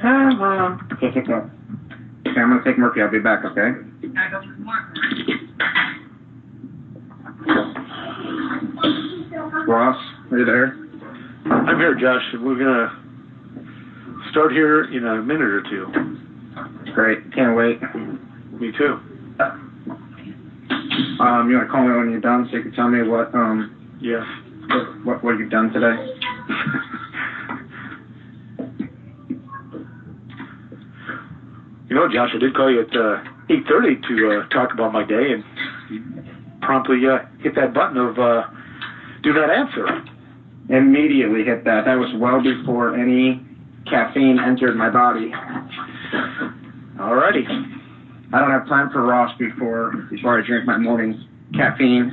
Okay, I'm going to take Murphy. I'll be back, okay? Ross, are you there? I'm here, Josh. We're going to start here in a minute or two. Great. Can't wait. Me too. You want to call me when you're done so you can tell me what, Yes. what you've done today? You know, Josh, I did call you at 8:30 to talk about my day, and you promptly hit that button of do not answer. Immediately hit that. That was well before any caffeine entered my body. Alrighty. I don't have time for Ross before I drink my morning caffeine.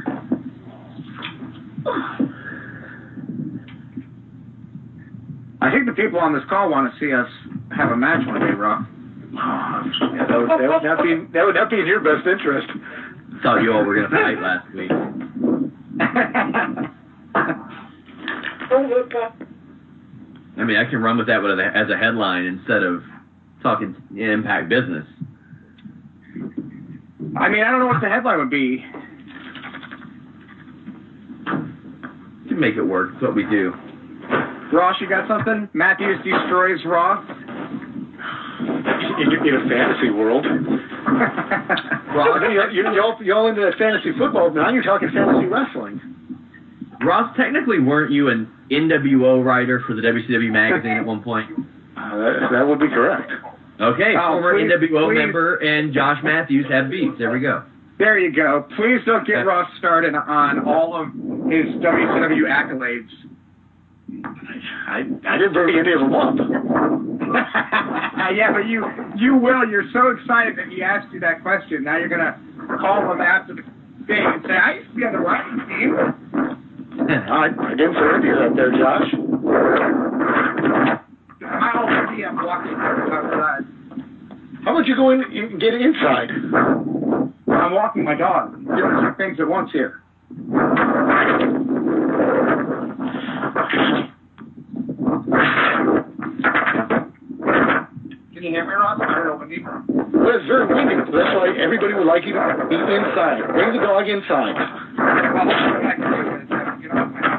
I think the people on this call want to see us have a match one day, Ross. Yeah, that would not be in your best interest. Thought you all were going to fight last week. I mean, I can run with that as a headline instead of talking Impact business. I mean, I don't know what the headline would be. You can make it work. It's what we do. Ross, you got something? Matthews destroys Ross? In a fantasy world. Ross, you're all into that fantasy football. Now you're talking fantasy wrestling. Ross, technically, weren't you an NWO writer for the WCW magazine at one point? That would be correct. Okay, former NWO member and Josh Matthews have beef. There we go. There you go. Please don't get Ross started on all of his WCW accolades. I didn't bring any of them up. Yeah, but you will. You're so excited that he asked you that question. Now you're going to call him after the thing and say, I used to be on the writing team. I didn't say any of that there, Josh. I already am walking outside. How about you go in and get inside? I'm walking my dog. I'm doing two things at once here. Can you hear me, Ross? I don't know, windy. Well, it's very windy, so that's why everybody would like you to be inside. Bring the dog inside. Well, what I can do is I can get off my dog.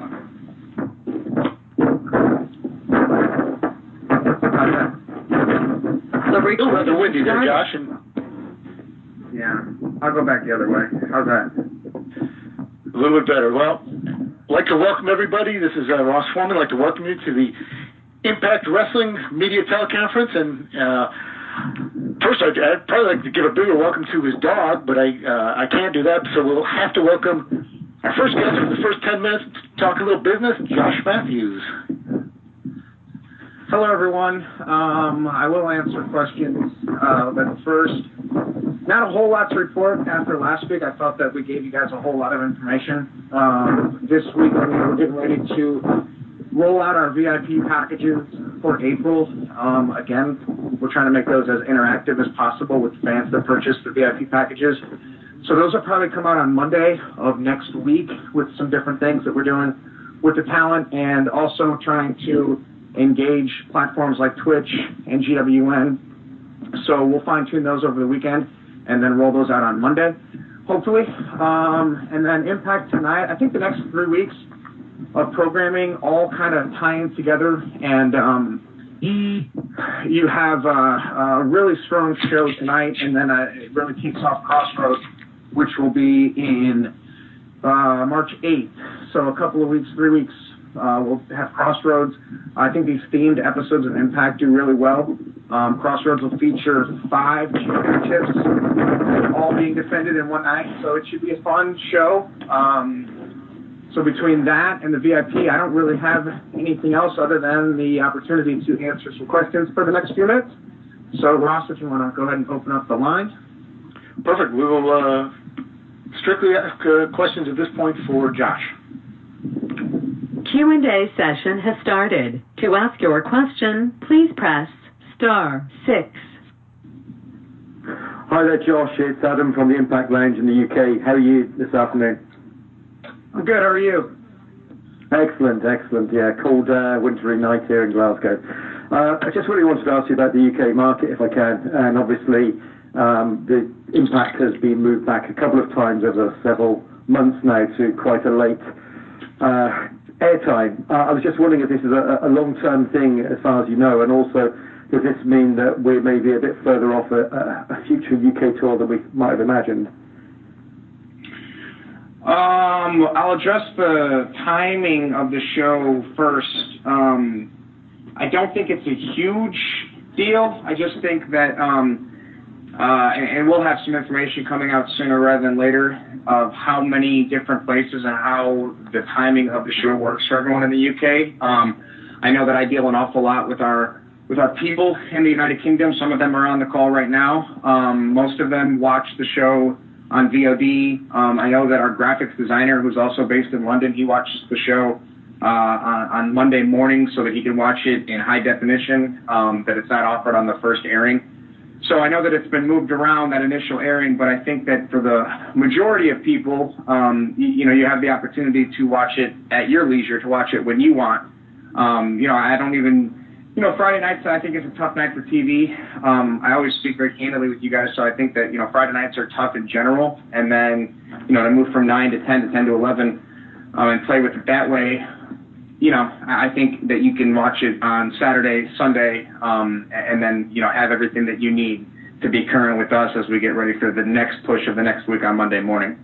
How's that? Still rather windy there, Josh. And yeah, I'll go back the other way. How's that? A little bit better. Well, I'd like to welcome everybody. This is Ross Foreman. I'd like to welcome you to the Impact Wrestling Media Teleconference. And first, I'd probably like to give a bigger welcome to his dog, but I can't do that, so we'll have to welcome our first guest for the first 10 minutes to talk a little business, Josh Matthews. Hello, everyone. I will answer questions, but first, not a whole lot to report after last week. I felt that we gave you guys a whole lot of information. This week, we're getting ready to roll out our VIP packages for April. Again, we're trying to make those as interactive as possible with fans that purchase the VIP packages. So those will probably come out on Monday of next week with some different things that we're doing with the talent and also trying to engage platforms like Twitch and GWN. So we'll fine-tune those over the weekend and then roll those out on Monday, hopefully. And then Impact tonight, I think the next 3 weeks of programming all kind of tying together. And you have a really strong show tonight, and then it really kicks off Crossroads, which will be in March 8th. So a couple of weeks, 3 weeks, we'll have Crossroads. I think these themed episodes of Impact do really well. Crossroads will feature 5 championships all being defended in one night, so it should be a fun show. So between that and the VIP, I don't really have anything else other than the opportunity to answer some questions for the next few minutes. So, Ross, if you want to go ahead and open up the line. Perfect. We will strictly ask questions at this point for Josh. Q&A session has started. To ask your question, please press *6. Hi there, Josh. It's Adam from the Impact Lounge in the UK. How are you this afternoon? I'm good. How are you? Excellent, excellent. Yeah, cold, wintry night here in Glasgow. I just really wanted to ask you about the UK market, if I can. And obviously, the Impact has been moved back a couple of times over several months now to quite a late airtime. I was just wondering if this is a long-term thing, as far as you know, and also does this mean that we may be a bit further off a future UK tour than we might have imagined? I'll address the timing of the show first. I don't think it's a huge deal. I just think that, and we'll have some information coming out sooner rather than later of how many different places and how the timing of the show works for everyone in the UK. I know that I deal an awful lot with our people in the United Kingdom. Some of them are on the call right now. Most of them watch the show on VOD. I know that our graphics designer, who's also based in London, he watches the show on Monday morning so that he can watch it in high definition, that it's not offered on the first airing. So I know that it's been moved around, that initial airing, but I think that for the majority of people, you have the opportunity to watch it at your leisure, to watch it when you want. I don't even... Friday nights, I think, is a tough night for TV. I always speak very candidly with you guys, so I think that, Friday nights are tough in general. And then, to move from 9 to 10 to 10 to 11 and play with it that way, I think that you can watch it on Saturday, Sunday, and then, have everything that you need to be current with us as we get ready for the next push of the next week on Monday morning.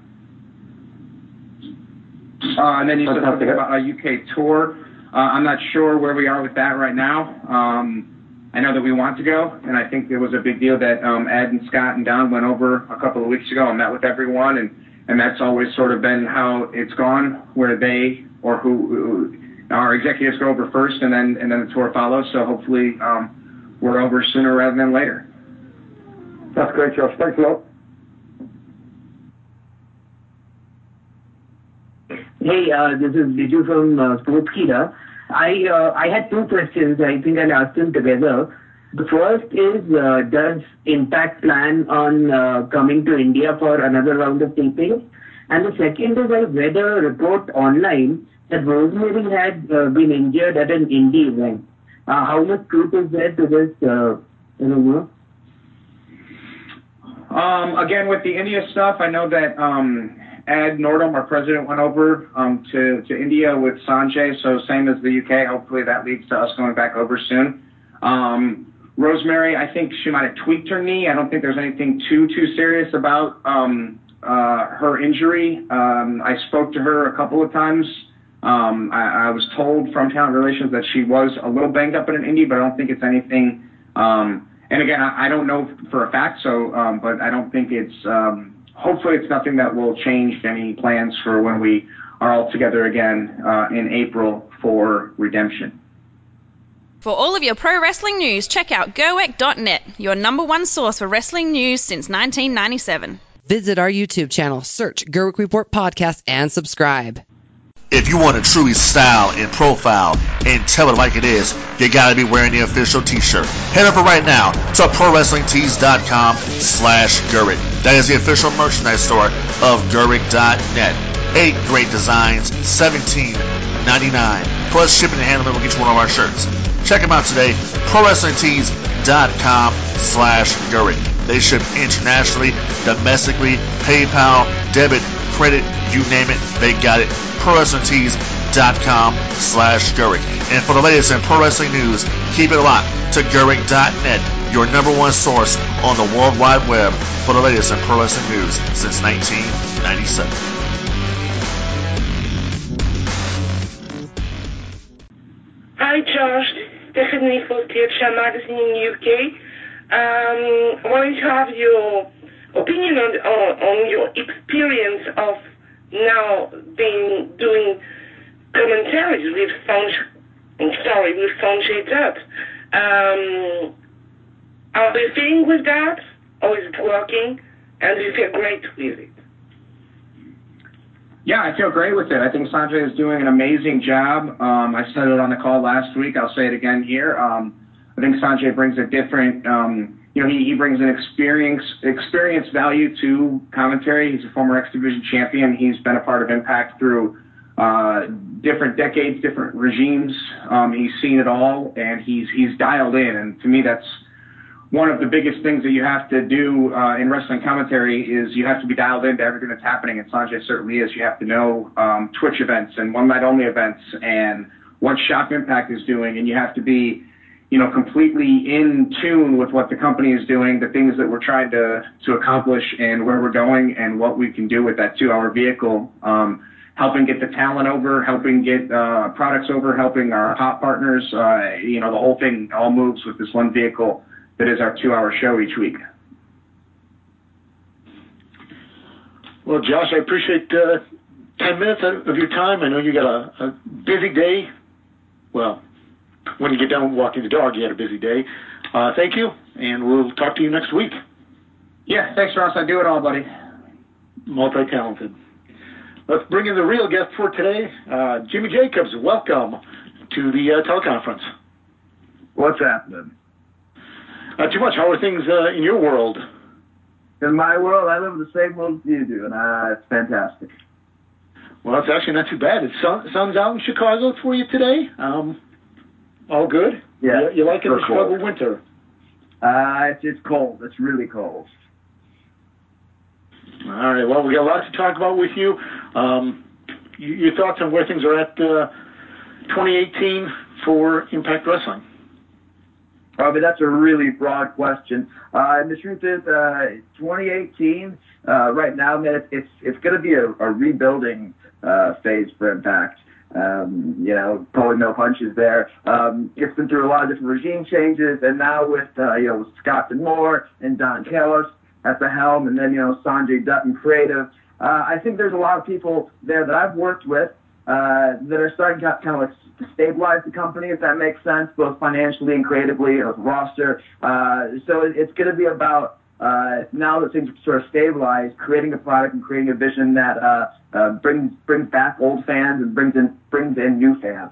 And then you said something about a UK tour. I'm not sure where we are with that right now. I know that we want to go, and I think it was a big deal that Ed and Scott and Don went over a couple of weeks ago and met with everyone, and that's always sort of been how it's gone, where they or who our executives go over first, and then the tour follows. So hopefully we're over sooner rather than later. That's great, Josh. Thanks a lot. Hey, this is Biju from Sportskeeda. I had two questions. I think I'll ask them together. The first is, does Impact plan on coming to India for another round of taping? And the second is, I read a report online that Rosemary had been injured at an indie event. How much truth is there to this rumor? Again, with the India stuff, I know that Ed Nordholm, our president, went over to India with Sanjay, so same as the UK. Hopefully that leads to us going back over soon. Rosemary, I think she might have tweaked her knee. I don't think there's anything too serious about her injury. I spoke to her a couple of times. I was told from Talent Relations that she was a little banged up in an indie, but I don't think it's anything. And again, I don't know for a fact, so but I don't think it's. Hopefully, it's nothing that will change any plans for when we are all together again in April for Redemption. For all of your pro wrestling news, check out GoEck.net, your #1 source for wrestling news since 1997. Visit our YouTube channel, search Gerwick Report Podcast, and subscribe. If you want to truly style and profile and tell it like it is, you gotta be wearing the official t-shirt. Head over right now to ProWrestlingTees.com/Gerwick. That is the official merchandise store of Gerwick.net. 8 great designs, $17.99. Plus shipping and handling will get you one of our shirts. Check them out today, ProWrestlingTees.com/Gerwick. They ship internationally, domestically, PayPal, debit, credit, you name it, they got it. ProWrestlingTees.com/Gerwick. And for the latest in pro wrestling news, keep it locked to Gerwick.net, your #1 source on the World Wide Web for the latest in pro wrestling news since 1997. Hi, Josh. Stephanie for Theatre Magazine in UK. I wanted to have your opinion on your experience of now doing commentaries with Sanjay Dutt. Are you feeling with that? Or is it working? And do you feel great with it? Yeah, I feel great with it. I think Sanjay is doing an amazing job. I said it on the call last week. I'll say it again here. I think Sanjay brings a different, he brings an experience value to commentary. He's a former X Division champion. He's been a part of Impact through different decades, different regimes. He's seen it all, and he's dialed in. And to me, that's one of the biggest things that you have to do in wrestling commentary is you have to be dialed into everything that's happening, and Sanjay certainly is. You have to know Twitch events and one-night-only events and what Shop Impact is doing, and you have to be, completely in tune with what the company is doing, the things that we're trying to accomplish, and where we're going, and what we can do with that 2-hour vehicle. Helping get the talent over, helping get products over, helping our pop partners. The whole thing all moves with this one vehicle that is our 2-hour show each week. Well, Josh, I appreciate 10 minutes of your time. I know you got a busy day. Well, when you get done walking the dog, you had a busy day. Thank you, and we'll talk to you next week. Yeah, thanks, Ross. I do it all, buddy. Multi-talented. Let's bring in the real guest for today, Jimmy Jacobs. Welcome to the teleconference. What's happening? Not too much. How are things in your world? In my world, I live in the same world as you do, and it's fantastic. Well, it's actually not too bad. It's sun's out in Chicago for you today. All good? Yeah. You like it in the Chicago winter? It's cold. It's really cold. All right. Well, we got a lot to talk about with you. Your thoughts on where things are at 2018 for Impact Wrestling? I mean, that's a really broad question. And the truth is, 2018, right now, man, it's going to be a rebuilding phase for Impact. Pulling no punches there. It's been through a lot of different regime changes, and now with Scott D'Amore and Don Callis at the helm, and then, Sanjay Dutt in creative. I think there's a lot of people there that I've worked with that are starting to kind of like stabilize the company, if that makes sense, both financially and creatively, with roster. So it's going to be about, now that things are sort of stabilized, creating a product and creating a vision that brings back old fans and brings in new fans.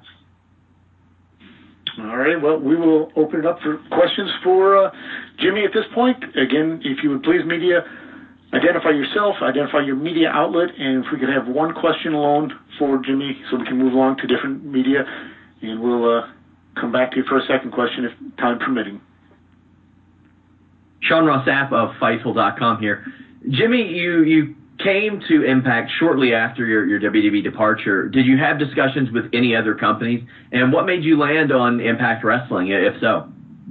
All right. Well, we will open it up for questions for Jimmy at this point. Again, if you would please, media, identify yourself, identify your media outlet, and if we could have one question alone for Jimmy so we can move along to different media, and we'll come back to you for a second question if time permitting. Sean Ross Sapp of Fightful.com here. Jimmy, you came to Impact shortly after your WWE departure. Did you have discussions with any other companies? And what made you land on Impact Wrestling, if so?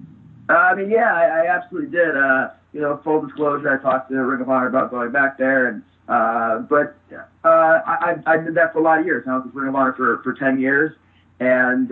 I absolutely did. Full disclosure, I talked to Ring of Honor about going back there, and but I did that for a lot of years. I was with Ring of Honor for 10 years, and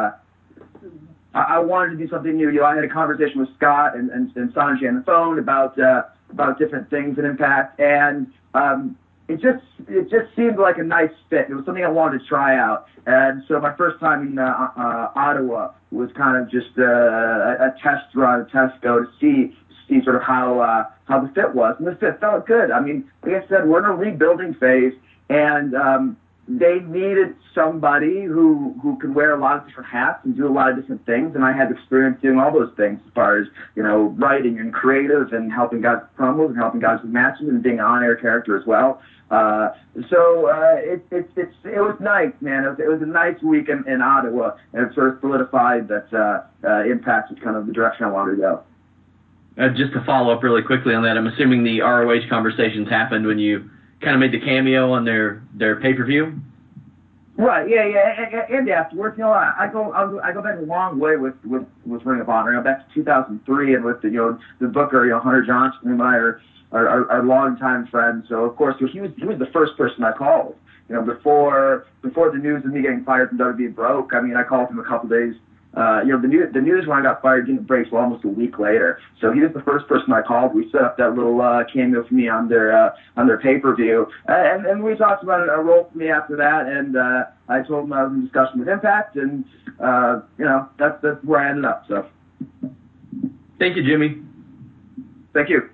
I wanted to do something new. I had a conversation with Scott and Sanjay on the phone about different things in Impact, and it just seemed like a nice fit. It was something I wanted to try out, and so my first time in Ottawa was kind of just a test run, a test go to see sort of how the fit was, and the fit felt good. I mean, like I said, we're in a rebuilding phase, and they needed somebody who can wear a lot of different hats and do a lot of different things, and I had experience doing all those things as far as, writing and creative and helping guys with promos and helping guys with matches and being an on-air character as well. So it was nice, man. It was a nice week in Ottawa, and it sort of solidified that Impact was kind of the direction I wanted to go. Just to follow up really quickly on that, I'm assuming the ROH conversations happened when you kind of made the cameo on their pay-per-view? Right, yeah, and afterwards, I go back a long way with Ring of Honor. Back to 2003, and with the booker, Hunter Johnson, whom and I are longtime friends. So of course, he was the first person I called. Before the news of me getting fired from WWE broke. I mean, I called him a couple days. The news when I got fired didn't break till almost a week later. So he was the first person I called. We set up that little cameo for me on their pay-per-view, and we talked about a role for me after that. And I told him I was in discussion with Impact, and that's where I ended up. So, thank you, Jimmy. Thank you.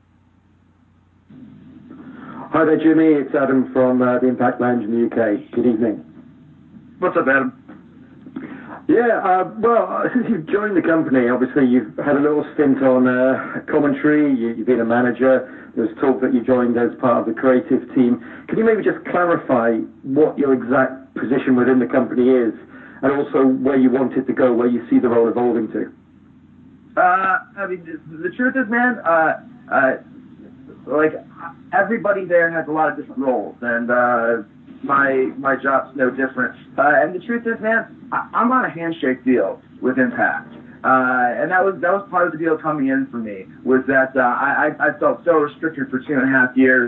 Hi there, Jimmy. It's Adam from the Impact Lounge in the UK. Good evening. What's up, Adam? Well, since you've joined the company, obviously you've had a little stint on commentary, you've been a manager, there's talk that you joined as part of the creative team. Can you maybe just clarify what your exact position within the company is, and also where you want it to go, where you see the role evolving to? I mean, the truth is, man, like, everybody there has a lot of different roles, and my job's no different. And the truth is, man, I'm on a handshake deal with Impact, and that was part of the deal coming in for me, was that I felt so restricted for 2.5 years,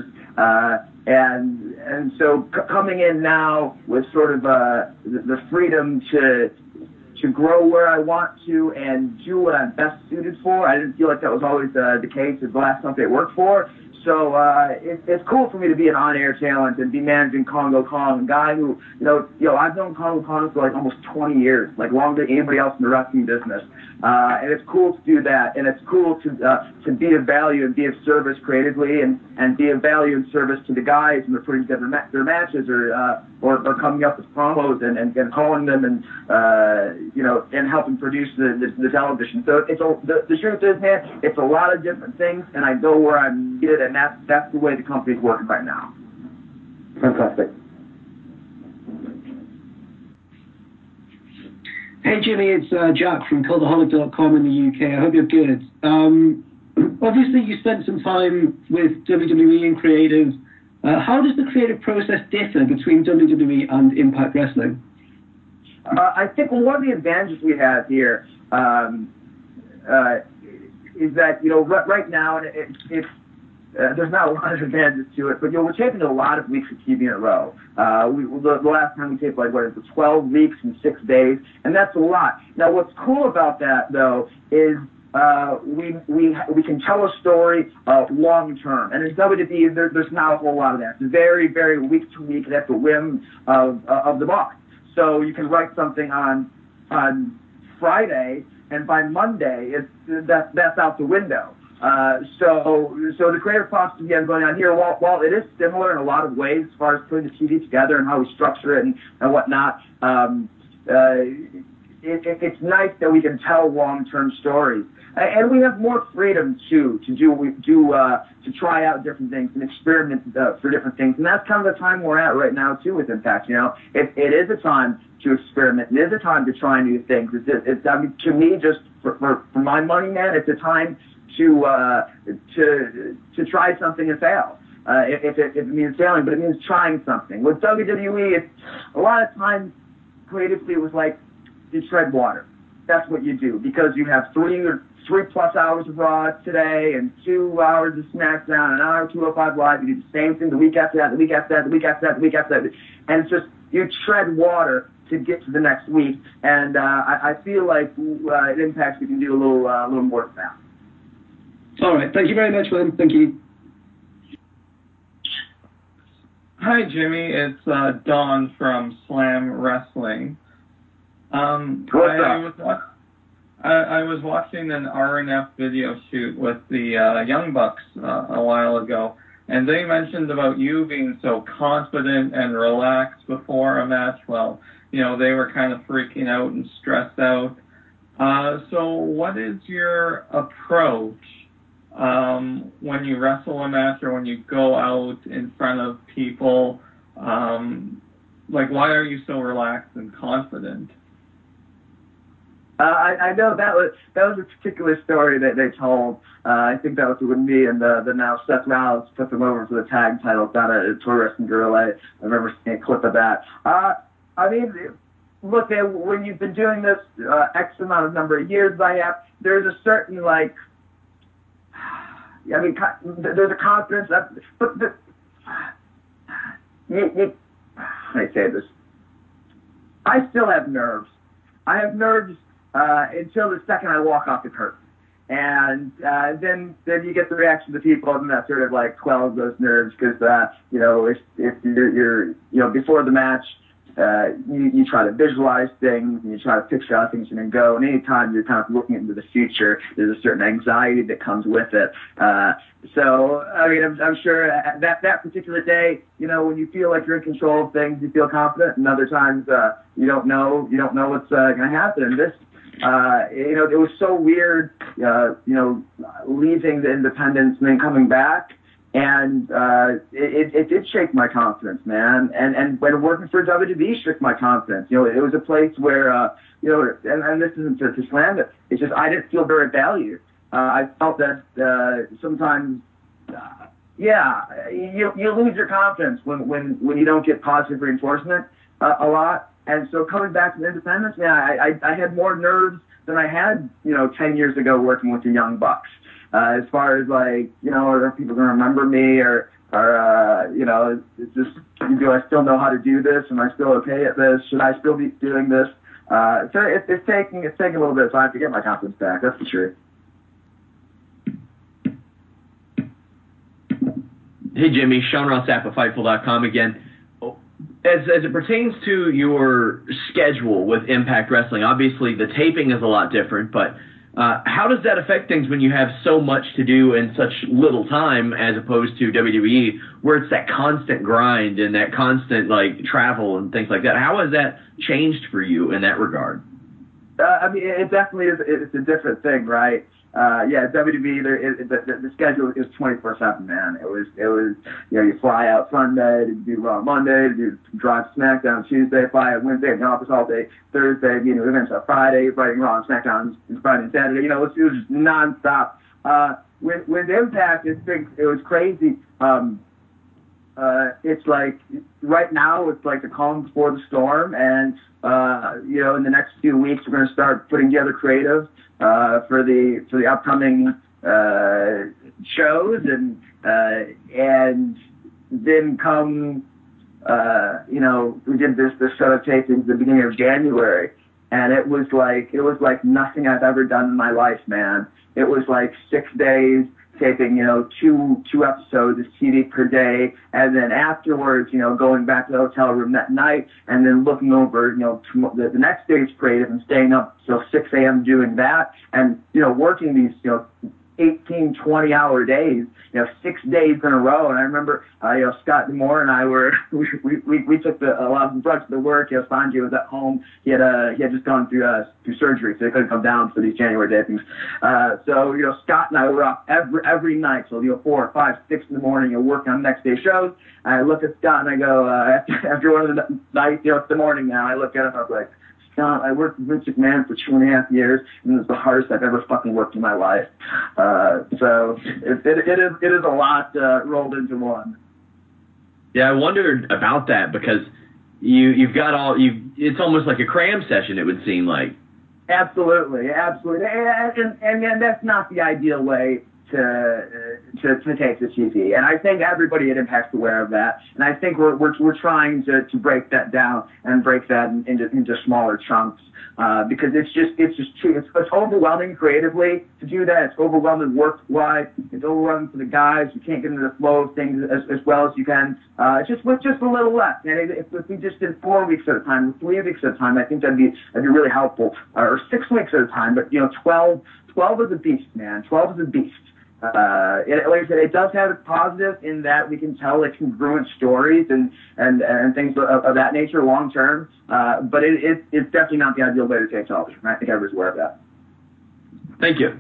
and so coming in now with sort of the freedom to grow where I want to and do what I'm best suited for. I didn't feel like that was always the case at the last company I worked for. So it's cool for me to be an on-air talent and be managing Congo Kong, a guy who, I've known Congo Kong for like almost 20 years, like longer than anybody else in the wrestling business. And it's cool to do that, and it's cool to be of value and be of service creatively, and be of value and service to the guys when they're putting together their matches or coming up with promos and calling them and helping produce the television. So the truth is, man, it's a lot of different things, and I know where I'm needed, and that's the way the company's working right now. Fantastic. Hey Jimmy, it's Jack from Cultaholic.com in the UK. I hope you're good. Obviously, you spent some time with WWE and creative. How does the creative process differ between WWE and Impact Wrestling? I think one of the advantages we have here is that, right now, and it's there's not a lot of advantages to it, but we're taping a lot of weeks of TV in a row. The last time we taped 12 weeks and 6 days, and that's a lot. Now, what's cool about that though is we can tell a story long term, and in WWE there's not a whole lot of that. It's very, very week to week, and at the whim of the boss. So you can write something on Friday, and by Monday that's out the window. So the creative process we have going on here, while it is similar in a lot of ways as far as putting the TV together and how we structure it and whatnot, it's nice that we can tell long-term stories, and we have more freedom to try out different things and experiment for different things, and that's kind of the time we're at right now too with Impact. It is a time to experiment. It is a time to try new things. I mean, to me, just for my money, man, it's a time to try something and fail. If it means failing, but it means trying something. With WWE, it's a lot of times creatively it was like you tread water. That's what you do, because you have 3+ hours of Raw today and 2 hours of SmackDown, an hour of 205 Live. You do the same thing the week after that, the week after that, the week after that, the week after that, and it's just you tread water to get to the next week. And I feel like at Impact we can do a little more than that. All right. Thank you very much, man. Thank you. Hi, Jimmy. It's Don from Slam Wrestling. I was watching an RNF video shoot with the Young Bucks a while ago, and they mentioned about you being so confident and relaxed before a match. Well, they were kind of freaking out and stressed out. So what is your approach when you wrestle a match or when you go out in front of people? Why are you so relaxed and confident? I know that was a particular story that they told. I think that was when me and the now Seth Rollins put them over for the tag titles down at Tour Wrestling Guerrilla. I remember seeing a clip of that. I mean, look, when you've been doing this X amount of number of years as I have, there's a certain there's a confidence, but I say this. I still have nerves. I have nerves until the second I walk off the curtain, and then you get the reaction of the people, and that sort of quells those nerves, because if you're before the match, you try to visualize things and you try to picture how things are going to go. And anytime you're kind of looking into the future, there's a certain anxiety that comes with it. So, I mean, I'm sure that particular day, when you feel like you're in control of things, you feel confident, and other times you don't know what's going to happen. And this, it was so weird, leaving the Independence and then coming back. And it did shake my confidence, man. And when working for WWE shook my confidence. It was a place where, and this isn't to slam it, it's just I didn't feel very valued. I felt that sometimes, you lose your confidence when you don't get positive reinforcement a lot. And so coming back to Independence, man, I had more nerves than I had, 10 years ago working with the Young Bucks. As far as are people going to remember me or it's just, do I still know how to do this? Am I still okay at this? Should I still be doing this? So it's taking a little bit of time to get my confidence back. That's for sure. Hey, Jimmy, Sean Ross Sapp of Fightful.com again. As it pertains to your schedule with Impact Wrestling, obviously the taping is a lot different, but how does that affect things when you have so much to do in such little time as opposed to WWE, where it's that constant grind and that constant travel and things like that? How has that changed for you in that regard? I mean, it definitely is. It's a different thing, right? WWE, the schedule is 24/7, man. It was, you fly out Sunday to do Raw Monday, to drive SmackDown Tuesday, fly out Wednesday, in the office all day Thursday, meeting events on Friday, writing Raw and SmackDown Friday and Saturday. It was just nonstop. With Impact, it was crazy. It's like right now, it's like the calm before the storm, and in the next few weeks, we're going to start putting together creative for the upcoming shows, and then come we did this set of tapings at the beginning of January, and it was like nothing I've ever done in my life, man. It was like 6 days taping, two episodes of TV per day, and then afterwards, going back to the hotel room that night, and then looking over, the next day's creative and staying up till 6 a.m. doing that, and working these, 18, 20-hour days, 6 days in a row. And I remember, Scott D'Amore and I we took a lot of the brunt of the work. Sanjay was at home. He had just gone through surgery, so he couldn't come down for these January tapings. So Scott and I were up every night, so 4, 5, 6 in the morning, working on next day shows. I look at Scott and I go, after one of the nights, it's the morning now. I look at him, I was like, Scott, I worked with Vince McMahon for 2.5 years, and it was the hardest I've ever fucking worked in my life. So it is a lot rolled into one. Yeah, I wondered about that because you've got it's almost like a cram session, it would seem like. Absolutely, and that's not the ideal way to take the TV, and I think everybody at Impact's aware of that, and I think we're trying to break that down and break that into smaller chunks, because it's overwhelming creatively to do that. It's overwhelming work-wise. It's overwhelming for the guys. You can't get into the flow of things as well as you can. Just a little less, and if we just did 4 weeks at a time, or 3 weeks at a time, I think that'd be really helpful, or 6 weeks at a time. But 12 is a beast, man. 12 is a beast. Like I said, it does have its positive in that we can tell congruent stories and things of that nature long term. But it's definitely not the ideal way to take television. I think everyone's aware of that. Thank you.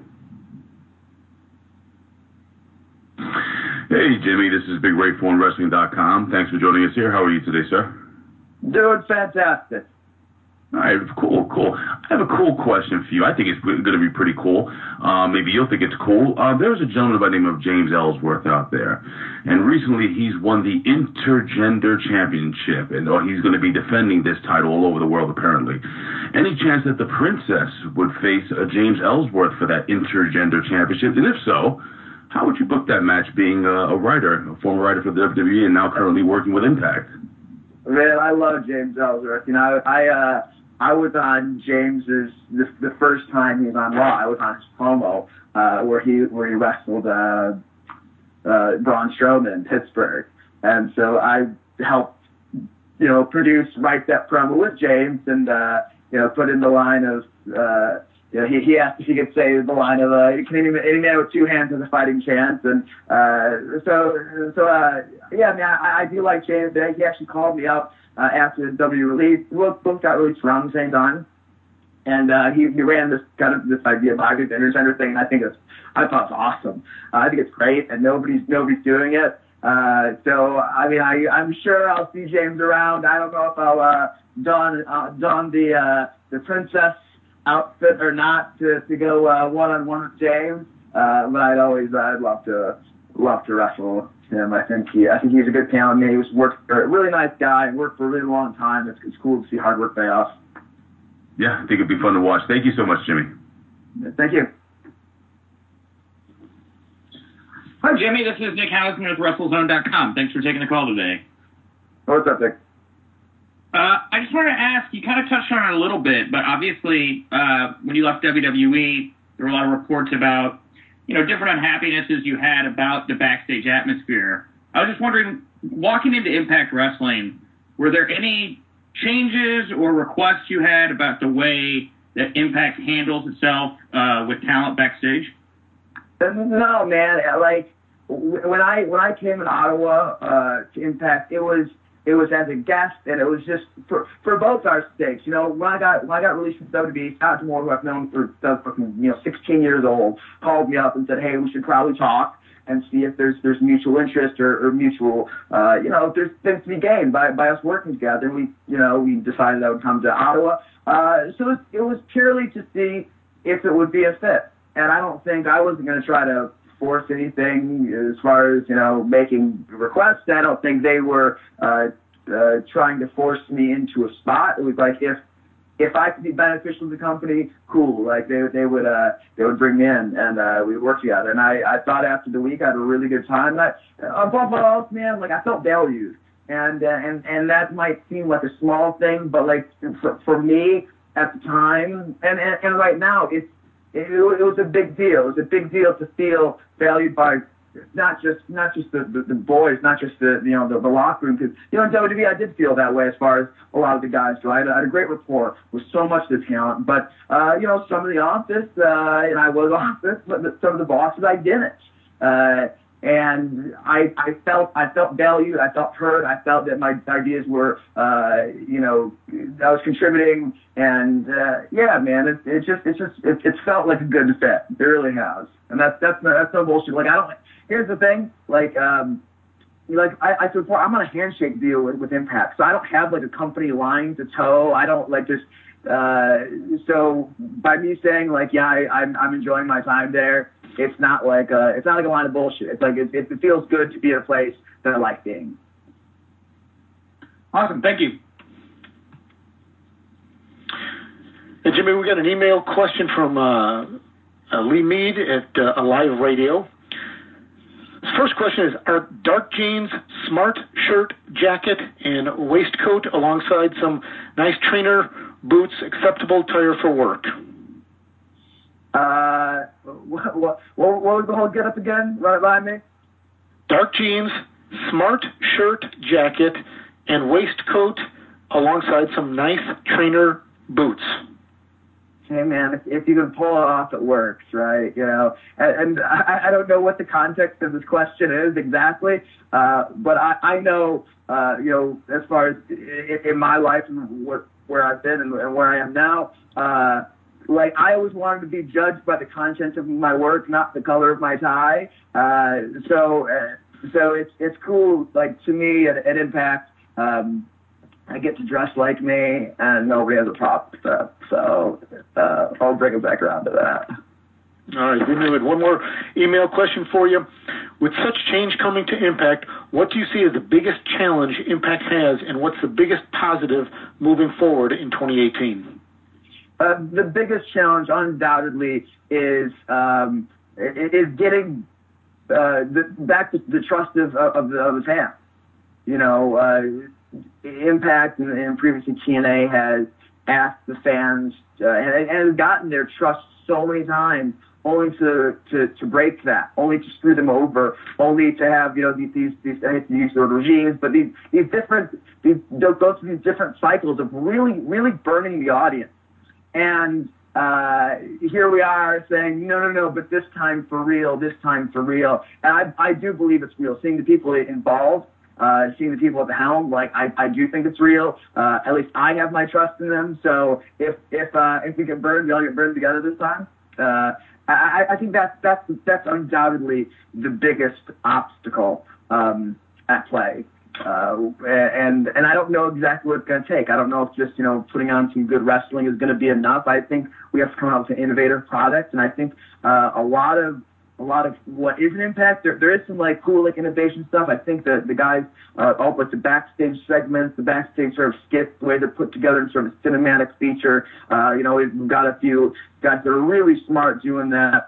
Hey, Jimmy, this is Big Ray from Wrestling.com. Thanks for joining us here. How are you today, sir? Doing fantastic. All right, cool. I have a cool question for you. I think it's going to be pretty cool. Maybe you'll think it's cool. There's a gentleman by the name of James Ellsworth out there, and recently he's won the Intergender Championship, and he's going to be defending this title all over the world, apparently. Any chance that the Princess would face James Ellsworth for that Intergender Championship? And if so, how would you book that match, being a former writer for the WWE and now currently working with Impact? Man, I love James Ellsworth. I was on James's the first time he was on Raw. I was on his promo where he wrestled Braun Strowman in Pittsburgh, and so I helped write that promo with James and, put in the line of, he asked if he could say the line of, any man with two hands has a fighting chance. And, yeah, I mean, I do like James. He actually called me up, after the W release. We both got released around the same time. And, he ran this idea by the intergender thing. And I thought it's awesome. I think it's great and nobody's doing it. So, I mean, I'm sure I'll see James around. I don't know if I'll, don the princess outfit or not to go one-on-one with James, but I'd love to wrestle him. I think he's a good talent. He worked for a really nice guy and worked for a really long time. It's cool to see hard work pay off. Yeah, I think it'd be fun to watch. Thank you so much, Jimmy. Thank you. Hi, Jimmy. This is Nick Hausman with WrestleZone.com. Thanks for taking the call today. What's up, Nick? I just wanted to ask, you kind of touched on it a little bit, but obviously when you left WWE, there were a lot of reports about, different unhappinesses you had about the backstage atmosphere. I was just wondering, walking into Impact Wrestling, were there any changes or requests you had about the way that Impact handles itself with talent backstage? No, man. Like, when I came in Ottawa to Impact, it was as a guest, and it was just for both our stakes. When I got released from WWE, Scott D'Amore, who I've known for 16 years old, called me up and said, "Hey, we should probably talk and see if there's mutual interest or mutual, if there's things to be gained by us working together." And we decided I would come to Ottawa. So it was purely to see if it would be a fit. And I wasn't going to try to force anything as far as, making requests. I don't think they were trying to force me into a spot. It was like, if I could be beneficial to the company, cool. Like they would bring me in and we'd work together. And I thought after the week I had a really good time. And above all else, man, like I felt valued. And that might seem like a small thing, but like for me at the time and right now, it was a big deal. It was a big deal to feel valued by not just the boys, not just the locker room. Because in WWE I did feel that way as far as a lot of the guys go. I had a great rapport with so much of the talent, but some of the office and I was office, but some of the bosses I didn't. And I felt valued. I felt heard. I felt that my ideas were, I was contributing. And yeah, man, it felt like a good fit. It really has. And that's no bullshit. Like here's the thing. Like I said before, I'm on a handshake deal with Impact, so I don't have like a company line to toe. I don't like this. So by me saying like, yeah, I'm enjoying my time there. It's not like a line of bullshit. It's like it feels good to be in a place that I like being. Awesome, thank you. And Jimmy, we got an email question from Lee Mead at Alive Radio. His first question is: are dark jeans, smart shirt, jacket, and waistcoat alongside some nice trainer boots acceptable attire for work? What was the whole get up again? Run it by me. Dark jeans, smart shirt, jacket, and waistcoat alongside some nice trainer boots. Hey man, if you can pull it off, it works, right? And I don't know what the context of this question is exactly, but I know, as far as in my life and where I've been and where I am now, like I always wanted to be judged by the content of my work, not the color of my tie. So it's cool. Like to me at Impact, I get to dress like me, and nobody has a problem with that. So I'll bring it back around to that. All right, Jimmy, with one more email question for you. With such change coming to Impact, what do you see as the biggest challenge Impact has, and what's the biggest positive moving forward in 2018? The biggest challenge, undoubtedly, is getting back to the trust of the fans. Impact and previously TNA has asked the fans and has gotten their trust so many times only to break that, only to screw them over, only to have, these I hate to use the word regimes, but they'll go through these different cycles of really, really burning the audience. And here we are saying, no, but this time for real. And I do believe it's real. Seeing the people involved, seeing the people at the helm, I do think it's real. At least I have my trust in them. So if we get burned, we all get burned together this time. I think that's undoubtedly the biggest obstacle at play. And I don't know exactly what it's going to take. I don't know if just, putting on some good wrestling is going to be enough. I think we have to come out with an innovative product. And I think a lot of what is an Impact, there is some cool innovation stuff. I think that the guys, all the backstage segments, the backstage sort of skits, the way they're put together in sort of cinematic feature. We've got a few guys that are really smart doing that.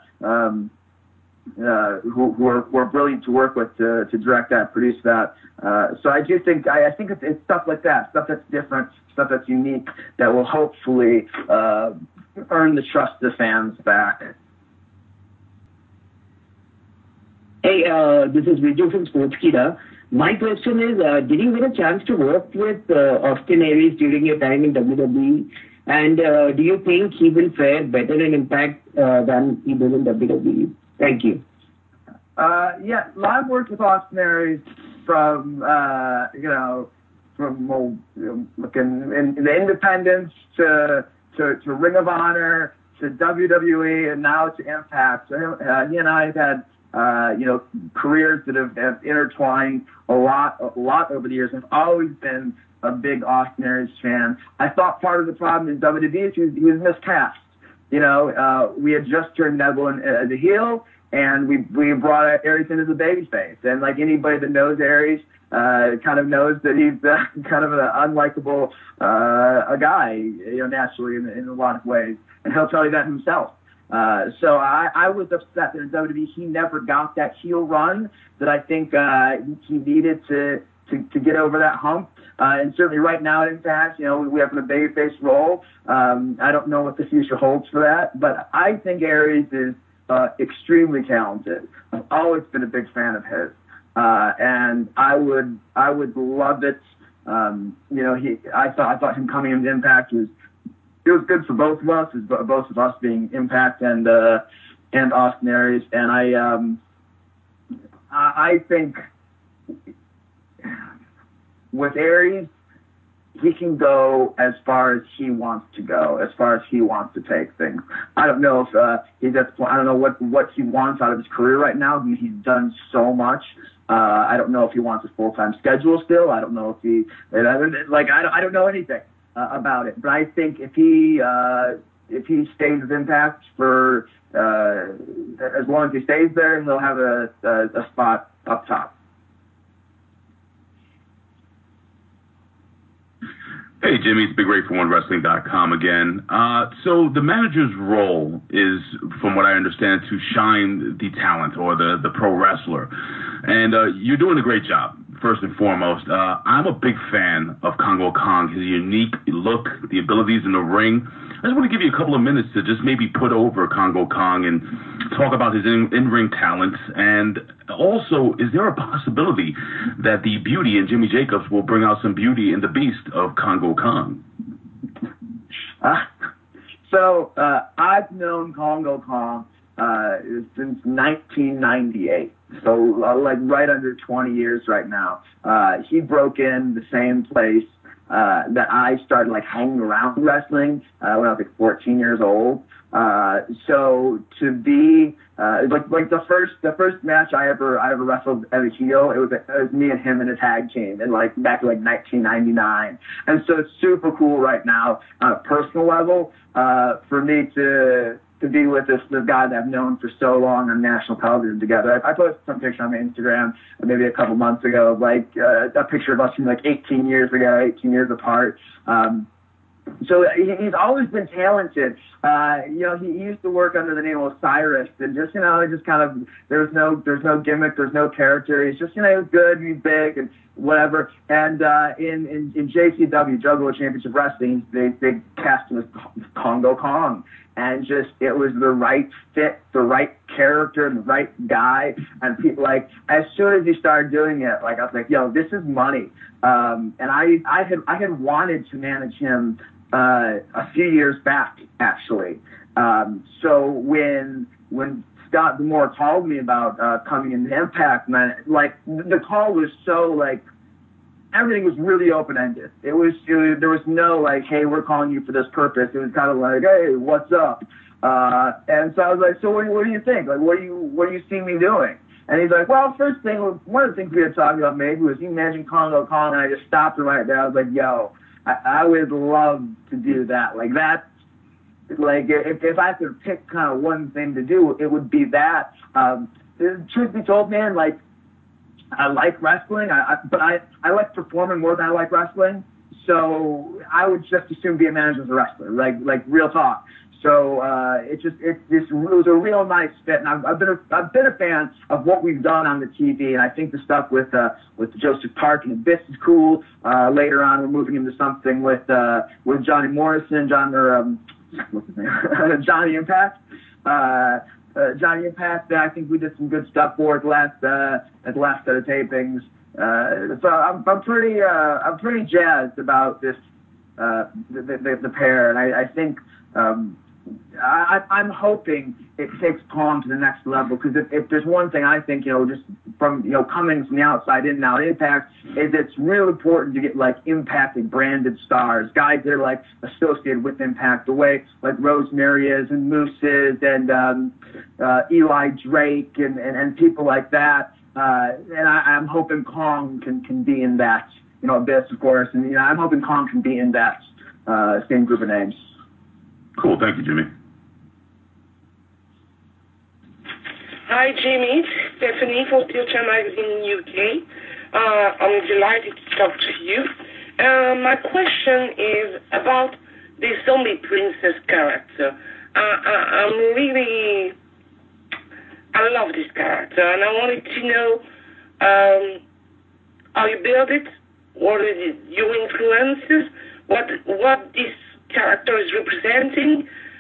Who are brilliant to work with to direct that, produce that. So I do think it's stuff like that, stuff that's different, stuff that's unique, that will hopefully earn the trust of the fans back. Hey, this is Viju from Sportskeeda. My question is, did you get a chance to work with Austin Aries during your time in WWE? And do you think he will fare better in Impact than he did in WWE? Thank you. Yeah, I've worked with Austin Aries from looking in the independents to Ring of Honor to WWE and now to Impact. So he and I have had careers that have intertwined a lot over the years. I've always been a big Austin Aries fan. I thought part of the problem in WWE is he was miscast. We had just turned Neville as a heel, and we brought Aries in as a babyface. And anybody that knows Aries kind of knows that he's kind of an unlikable a guy, naturally in a lot of ways. And he'll tell you that himself. So I was upset that in WWE he never got that heel run that I think he needed to get over that hump. And certainly right now at Impact, we have him in a babyface role. I don't know what the future holds for that, but I think Aries is extremely talented. I've always been a big fan of his, and I would love it. I thought him coming into Impact was good for both of us, both of us being Impact and Austin Aries, and I think with Aries, he can go as far as he wants to go, as far as he wants to take things. I don't know if he's at the point. I don't know what he wants out of his career right now. I mean, he's done so much. I don't know if he wants a full-time schedule still. I don't know if he I don't know anything about it. But I think if he stays with Impact for as long as he stays there, he'll have a spot up top. Hey, Jimmy, it's Big Ray from OneWrestling.com again. So the manager's role is, from what I understand, to shine the talent or the pro wrestler. And you're doing a great job, first and foremost. I'm a big fan of Kongo Kong, his unique look, the abilities in the ring. I just want to give you a couple of minutes to just maybe put over Kongo Kong and talk about his in-ring talents. And also, is there a possibility that the beauty in Jimmy Jacobs will bring out some beauty in the beast of Kongo Kong? So I've known Kongo Kong since 1998. So right under 20 years right now. He broke in the same place that I started hanging around wrestling when I was 14 years old. So to be the first match I ever wrestled as a heel, it was me and him in a tag team and back in 1999. And so it's super cool right now on a personal level for me to be with this guy that I've known for so long on national television together. I posted some picture on my Instagram maybe a couple months ago, a picture of us from 18 years ago, 18 years apart. he's always been talented. He used to work under the name Osiris, and just kind of there's no gimmick, there's no character. He's just he was good, and he's big, and whatever. And in JCW, Juggalo Championship Wrestling, they cast him as Congo Kong, and just it was the right fit, the right character, the right guy. And people, like, as soon as he started doing it, like, I was like, yo, this is money. And I had wanted to manage him a few years back, actually. So when Scott D'Amore called me about coming into Impact, man, like, the call was so, like, everything was really open-ended. There was no, like, hey, we're calling you for this purpose. It was kind of like, hey, what's up? And so I was like, so what do you think? Like, what do you see me doing? And he's like, well, one of the things we had talked about maybe was you mentioned Congo Kong, and I just stopped him right there. I was like, yo, I would love to do that. Like, that, like, if I could pick kind of one thing to do, it would be that. Truth be told, man, like, I like wrestling, but I like performing more than I like wrestling. So I would just as soon be a manager as a wrestler, like real talk. So it was a real nice fit, and I've been a fan of what we've done on the TV, and I think the stuff with Joseph Park and Abyss is cool. Later on, we're moving into something with Johnny Morrison, what's his name, Johnny Impact. Johnny Impact, I think we did some good stuff for at the last set of tapings. So I'm pretty jazzed about this the pair, and I think I'm hoping it takes Kong to the next level, because if there's one thing I think, just from, coming from the outside in now, Impact, is it's real important to get, like, Impact branded stars, guys that are, like, associated with Impact, the way, like, Rosemary is, and Moose is, and Eli Drake, and people like that. And I'm hoping Kong can be in that, Abyss, of course, and, I'm hoping Kong can be in that same group of names. Cool. Thank you, Jimmy. Hi, Jimmy. Stephanie from Steel Chair Magazine in UK. I'm delighted to talk to you. My question is about the Zombie Princess character. I love this character, and I wanted to know how you build it, what are your influences, what this character is representing,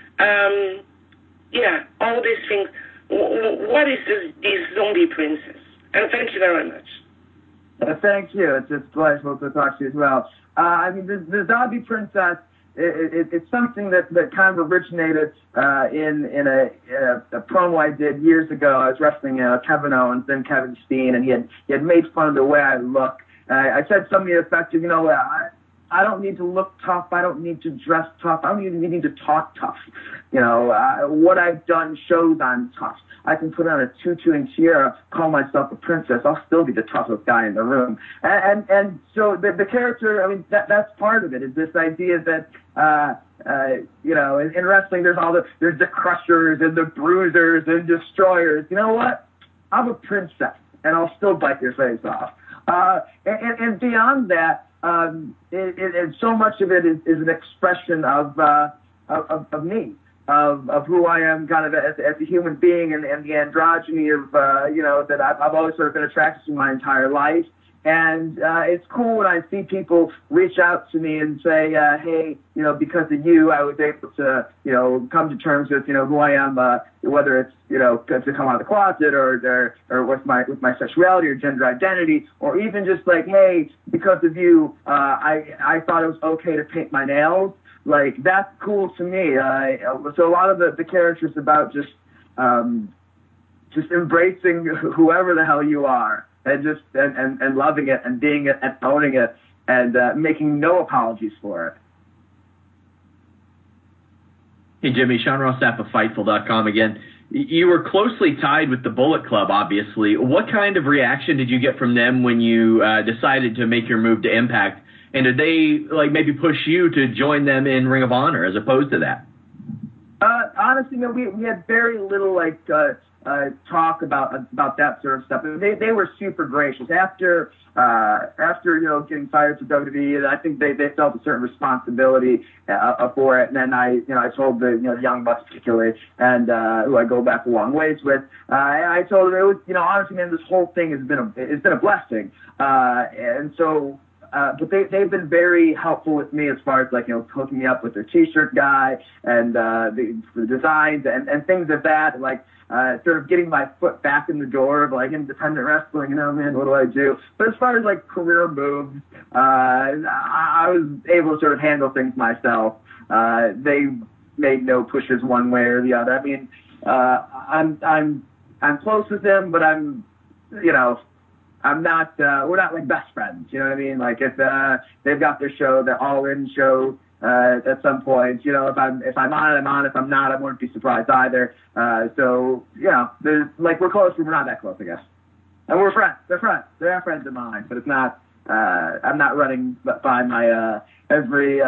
all these things. What is this Zombie Princess? And thank you very much. Thank you. It's delightful to talk to you as well. The Zombie Princess, it's something that kind of originated in a promo I did years ago. I was wrestling Kevin Owens, then Kevin Steen, and he had made fun of the way I look. I said something effective, I don't need to look tough. I don't need to dress tough. I don't even need to talk tough. What I've done shows I'm tough. I can put on a tutu and tiara, call myself a princess. I'll still be the toughest guy in the room. And so the character, that's part of it, is this idea that, in wrestling, there's the crushers and the bruisers and destroyers. You know what? I'm a princess, and I'll still bite your face off. And beyond that, so much of it is an expression of me, of who I am, kind of as a human being, and the androgyny of that I've always sort of been attracted to my entire life. And it's cool when I see people reach out to me and say, hey, because of you, I was able to, come to terms with, who I am, whether it's, to come out of the closet or with my sexuality or gender identity, or even just like, hey, because of you, I thought it was okay to paint my nails. Like, that's cool to me. So a lot of the characters about just embracing whoever the hell you are. And just and loving it and being it and owning it and making no apologies for it. Hey, Jimmy, Sean Rossap of Fightful.com again. You were closely tied with the Bullet Club, obviously. What kind of reaction did you get from them when you decided to make your move to Impact? And did they maybe push you to join them in Ring of Honor as opposed to that? Honestly, no. We had very little talk about that sort of stuff. And they were super gracious after getting fired to WWE. I think they felt a certain responsibility for it. And then I told the Young Bucks particularly, and who I go back a long ways with. I told them it was honestly, man, this whole thing has been a blessing. And so. But they've been very helpful with me as far as hooking me up with their T-shirt guy and the designs and things of that, like sort of getting my foot back in the door of independent wrestling. Man, what do I do? But as far as career moves, I was able to sort of handle things myself. They made no pushes one way or the other. I mean, I'm close with them, but I'm not, we're not like best friends, you know what I mean? Like if they've got their show, their All-In show, at some point, if I'm on it, I'm on. If I'm not, I wouldn't be surprised either. So, there's we're close, but we're not that close, I guess. And we're friends. They're friends. They're friends of mine, but it's not, I'm not running by my, every,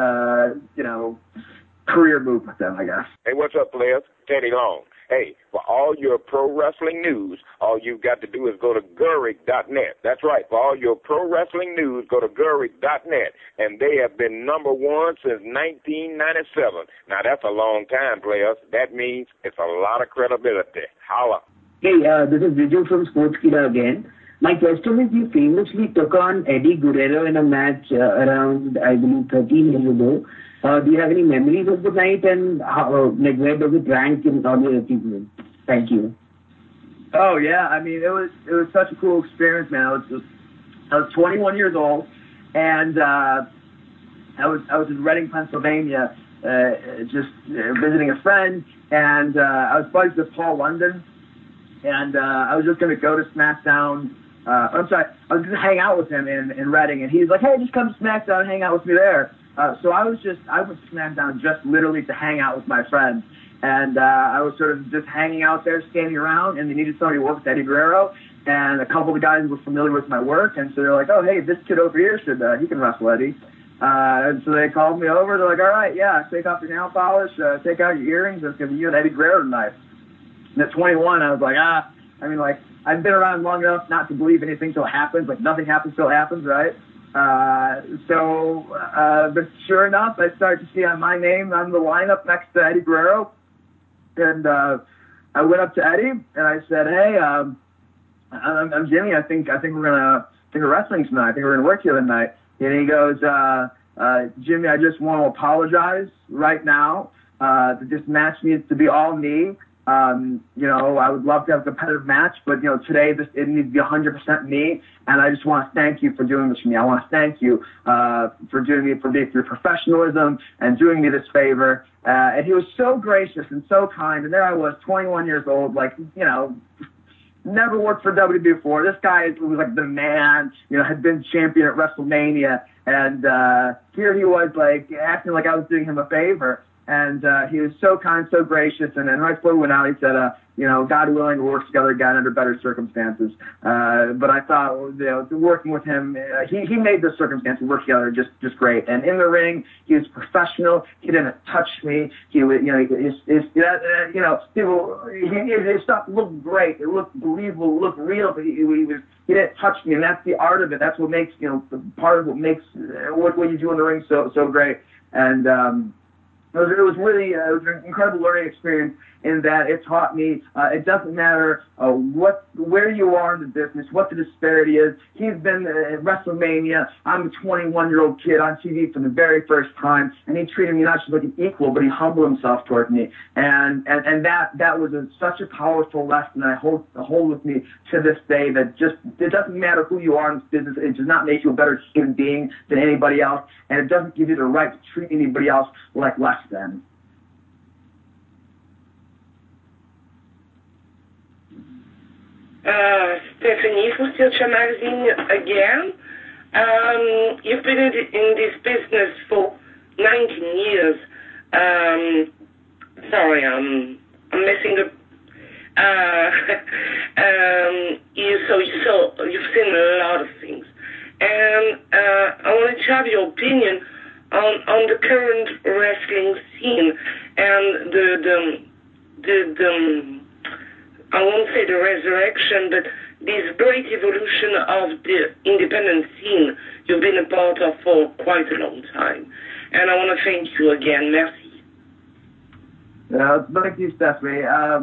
career move with them, I guess. Hey, what's up, players? Teddy Long. Hey, for all your pro wrestling news, all you've got to do is go to Gehrig.net. That's right. For all your pro wrestling news, go to Gehrig.net. And they have been number one since 1997. Now, that's a long time, players. That means it's a lot of credibility. Holla. Hey, this is Viju from Sportskeeda again. My question is, you famously took on Eddie Guerrero in a match around, I believe, 13 years ago. Do you have any memories of the night, and how, where does it rank in all your achievements? Thank you. Oh yeah, I mean it was such a cool experience, man. I was 21 years old, and I was in Reading, Pennsylvania, just visiting a friend, and I was buddies with Paul London, and I was just going to go to SmackDown. I was going to hang out with him in Reading, and he's like, "Hey, just come to SmackDown and hang out with me there." So I went to SmackDown just literally to hang out with my friends. And I was sort of just hanging out there, standing around, and they needed somebody to work with Eddie Guerrero. And a couple of the guys were familiar with my work, and so they're like, "Oh, hey, this kid over here he can wrestle Eddie." And so they called me over. They're like, "All right, yeah, take off your nail polish, take out your earrings. It's going to be you and Eddie Guerrero tonight." And at 21, I was like, I've been around long enough not to believe anything till it happens. Like, nothing happens till it happens, right? But sure enough, I started to see my name on the lineup next to Eddie Guerrero. And I went up to Eddie and I said, "Hey, I'm Jimmy. I think we're wrestling tonight. I think we're gonna work here tonight." And he goes, "Jimmy, I just want to apologize right now. That this match needs to be all me. I would love to have a competitive match, but today it needs to be 100% me. And I just want to thank you for doing this for me. I want to thank you for your professionalism and doing me this favor." And he was so gracious and so kind. And there I was, 21 years old, never worked for WWE before. This guy was like the man, had been champion at WrestleMania. And here he was acting like I was doing him a favor. And he was so kind, so gracious. And then right before we went out, he said, "God willing, we'll work together again under better circumstances." But I thought, working with him, he made the circumstances work together just great. And in the ring, he was professional. He didn't touch me. He would, his stuff looked great. It looked believable. It looked real. But he didn't touch me, and that's the art of it. That's what makes, part of what makes what you do in the ring so great. And it was really an incredible learning experience in that it taught me it doesn't matter where you are in the business, what the disparity is. He's been at WrestleMania. I'm a 21-year-old kid on TV for the very first time, and he treated me not just like an equal, but he humbled himself toward me. And that was such a powerful lesson that I hold with me to this day, that just it doesn't matter who you are in this business. It does not make you a better human being than anybody else, and it doesn't give you the right to treat anybody else like less than. Stephanie for Future Magazine again. You've been in this business for 19 years. Sorry, I'm messing up. You've seen a lot of things, and I wanted to have your opinion on the current wrestling scene and I won't say the resurrection, but this great evolution of the independent scene you've been a part of for quite a long time. And I want to thank you again. Merci. Thank you, Stephanie.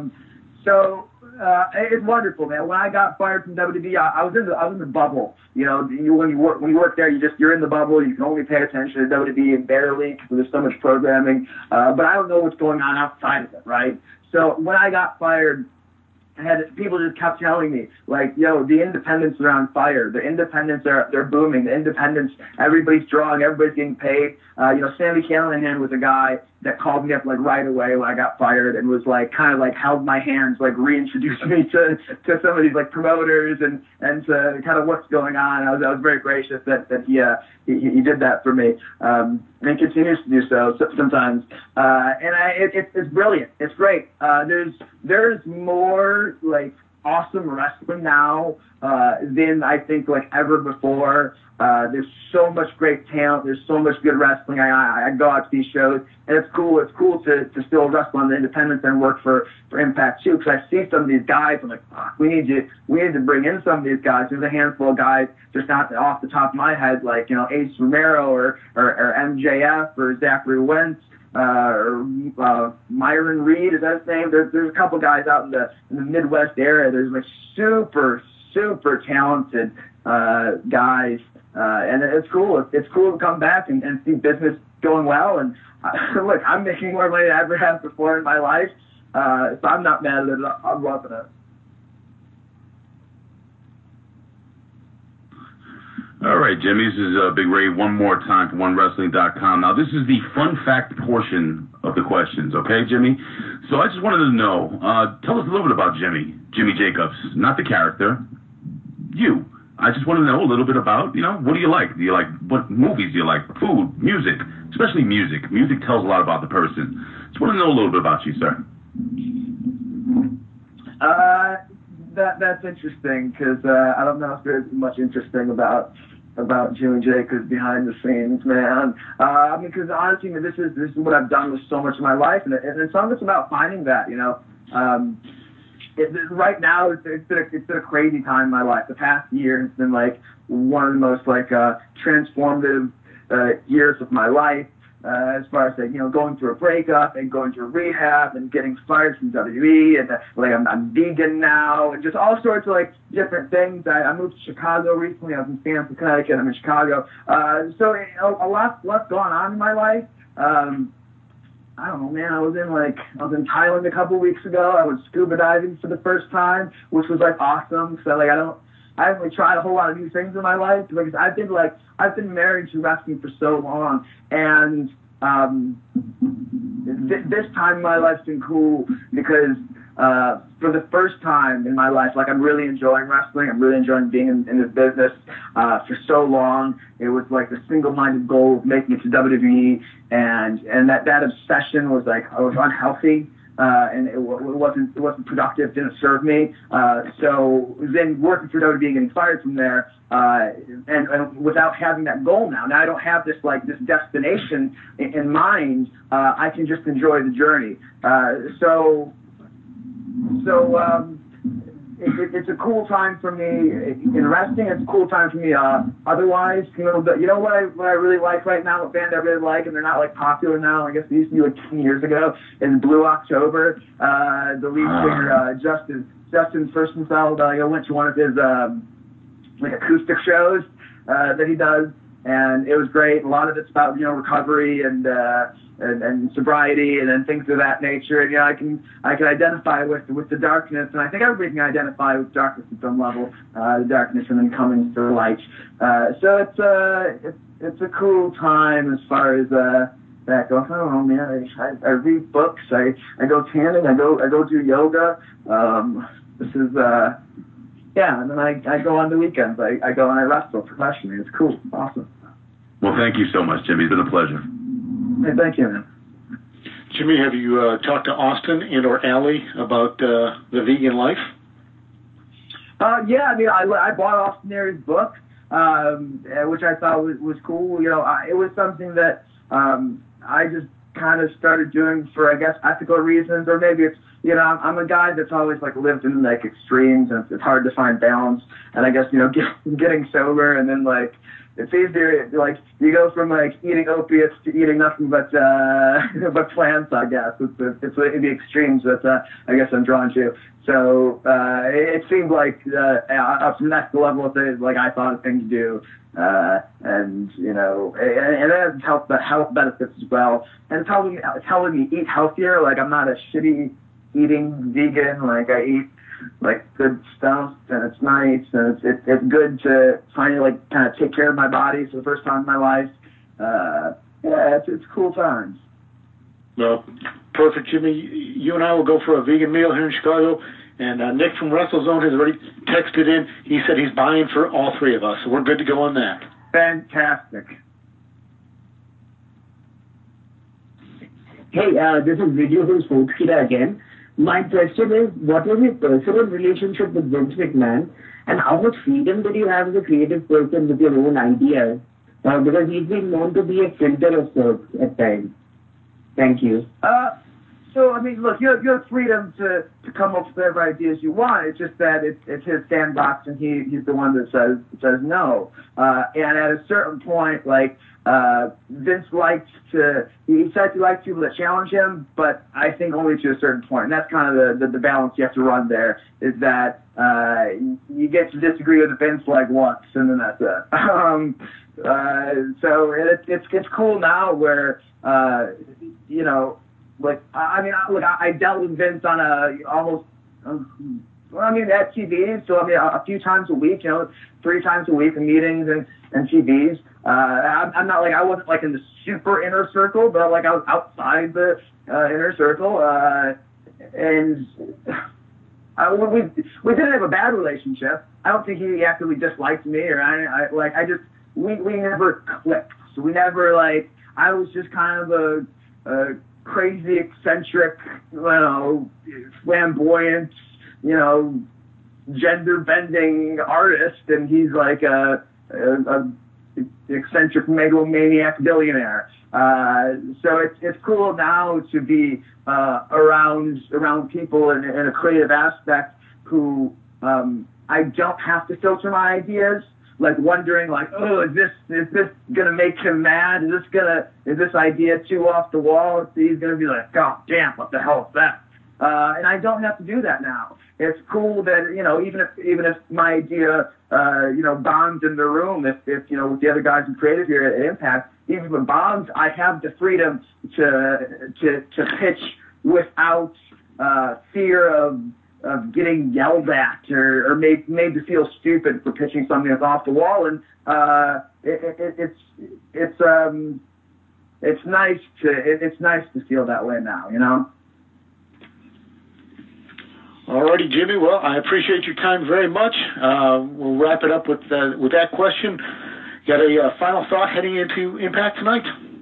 It's wonderful, man. When I got fired from WWE, I was in the bubble. You know, when you work there, you're in the bubble. You can only pay attention to WWE and barely because there's so much programming. But I don't know what's going on outside of it, right? So when I got fired, people just kept telling me, like, yo, the independents are on fire. The independents they're booming. The independents, everybody's drawing, everybody's getting paid. Sammy Callahan was a guy that called me up like right away when I got fired and was like kind of like held my hands, like reintroduced me to some of these like promoters and to kind of what's going on. I was very gracious that he did that for me. And he continues to do so sometimes. It's brilliant. It's great. There's more like awesome wrestling now than I think like ever before. There's so much great talent. There's so much good wrestling. I go out to these shows, and it's cool. It's cool to still wrestle on the independents and work for Impact too. Because I see some of these guys, I'm like, fuck, we need to bring in some of these guys. There's a handful of guys just not off the top of my head, like Ace Romero or MJF or Zachary Wentz. Or Myron Reed, is that his name? There's a couple guys out in the Midwest area. There's like super talented guys, and it's cool. It's cool to come back and see business going well. And look, I'm making more money than I ever have before in my life, so I'm not mad at it. I'm loving it. All right, Jimmy, this is Big Ray one more time for OneWrestling.com. Now, this is the fun fact portion of the questions, okay, Jimmy? So I just wanted to know, tell us a little bit about Jimmy Jacobs, not the character, you. I just want to know a little bit about, what do you like? What movies do you like? Food, music, especially music. Music tells a lot about the person. Just want to know a little bit about you, sir. That's interesting because I don't know if there's much interesting about Jimmy Jacobs behind the scenes, man. Because honestly, this is what I've done with so much of my life, and some of it's about finding that, right now, it's been a crazy time in my life. The past year has been like one of the most like transformative years of my life. As far as like, going through a breakup and going through rehab and getting fired from WWE and like I'm vegan now and just all sorts of like different things. I moved to Chicago recently. I was in Stamford, Connecticut. I'm in Chicago. So a lot's gone on in my life. I don't know, man. I was in Thailand a couple weeks ago. I went scuba diving for the first time, which was like awesome. So like I haven't really tried a whole lot of new things in my life because I've been married to wrestling for so long, and this time in my life's been cool because for the first time in my life, like I'm really enjoying wrestling. I'm really enjoying being in this business. For so long, it was like the single-minded goal of making it to WWE, and that obsession was like I was unhealthy. And it wasn't productive, didn't serve me. So then working for WWE, getting fired from there, and without having that goal now I don't have this destination in mind. I can just enjoy the journey. It's a cool time for me in wrestling. It's a cool time for me otherwise. What I really like right now, what band I really like, and they're not like popular now. I guess they used to be like 10 years ago. Is Blue October. The lead singer Justin Furstenfeld. I went to one of his like acoustic shows that he does, and it was great. A lot of it's about recovery and sobriety and then things of that nature. And I can identify with the darkness, and I think everybody can identify with darkness at some level. The darkness and then coming to the light. So it's a cool time as far as that goes. I don't know, man. I read books. I go tanning. I go do yoga. This is and then I go on the weekends. I go and I wrestle professionally. It's cool. Awesome. Well, thank you so much, Jimmy. It's been a pleasure. Hey, thank you, man. Jimmy, have you talked to Austin and or Allie about the vegan life? Yeah, I bought Austin Aries' book, which I thought was cool. It was something that I kind of started doing for, I guess, ethical reasons, or maybe it's, I'm a guy that's always like lived in like extremes, and it's hard to find balance. And I guess, getting sober, and then like, it's easier, like, you go from like eating opiates to eating nothing but plants, I guess. It's the extremes that I guess I'm drawn to. So it seemed like from that level, like I thought a thing to do. And it has health benefits as well. And it's helping me eat healthier. Like, I'm not a shitty eating vegan. Like, I eat like good stuff, and it's nice, and it's good to finally like kind of take care of my body for the first time in my life. It's cool times. Well, perfect, Jimmy. You and I will go for a vegan meal here in Chicago, and Nick from WrestleZone has already texted in. He said he's buying for all three of us, so we're good to go on that. Fantastic. Hey, this is Vijay from Sportskeeda again. My question is, what was your personal relationship with Vince McMahon, and how much freedom did you have as a creative person with your own ideas? Because he's been known to be a filter of sorts at times. Thank you. So, I mean, look, you have freedom to come up with whatever ideas you want. It's just that it's his sandbox, and he's the one that says no. And at a certain point, like, Vince he says he likes people that challenge him, but I think only to a certain point. And that's kind of the balance you have to run there, is that you get to disagree with Vince like once, and then that's it. So it's cool now where, like, I dealt with Vince on at TVs, so a few times a week, 3 times a week in meetings and TVs. I'm not like, I wasn't like in the super inner circle, but like I was outside the inner circle, and we didn't have a bad relationship. I don't think he actively disliked me, or we never clicked. So we never, like, I was just kind of a crazy, eccentric, flamboyant, gender-bending artist, and he's like a eccentric megalomaniac billionaire. So it's cool now to be around people in a creative aspect who I don't have to filter my ideas, like wondering, like, oh, is this gonna make him mad? Is this idea too off the wall? He's gonna be like, God damn, what the hell is that? And I don't have to do that now. It's cool that, even if my idea, bombs in the room, if with the other guys in creative here at Impact, even if it bombs, I have the freedom to pitch without fear of getting yelled at or made to feel stupid for pitching something that's off the wall. And it's nice to feel that way now, Alrighty, Jimmy. Well, I appreciate your time very much. We'll wrap it up with that question. Got a final thought heading into Impact tonight?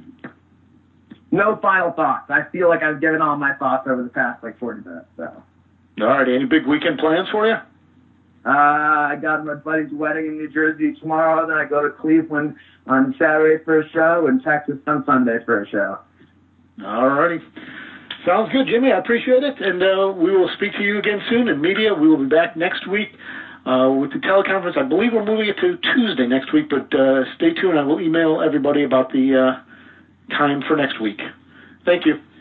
No final thoughts. I feel like I've given all my thoughts over the past 40 minutes. So. All right. Any big weekend plans for you? I got my buddy's wedding in New Jersey tomorrow. Then I go to Cleveland on Saturday for a show, and Texas on Sunday for a show. All righty. Sounds good, Jimmy. I appreciate it. And we will speak to you again soon. In media, we will be back next week with the teleconference. I believe we're moving it to Tuesday next week, but stay tuned. I will email everybody about the time for next week. Thank you.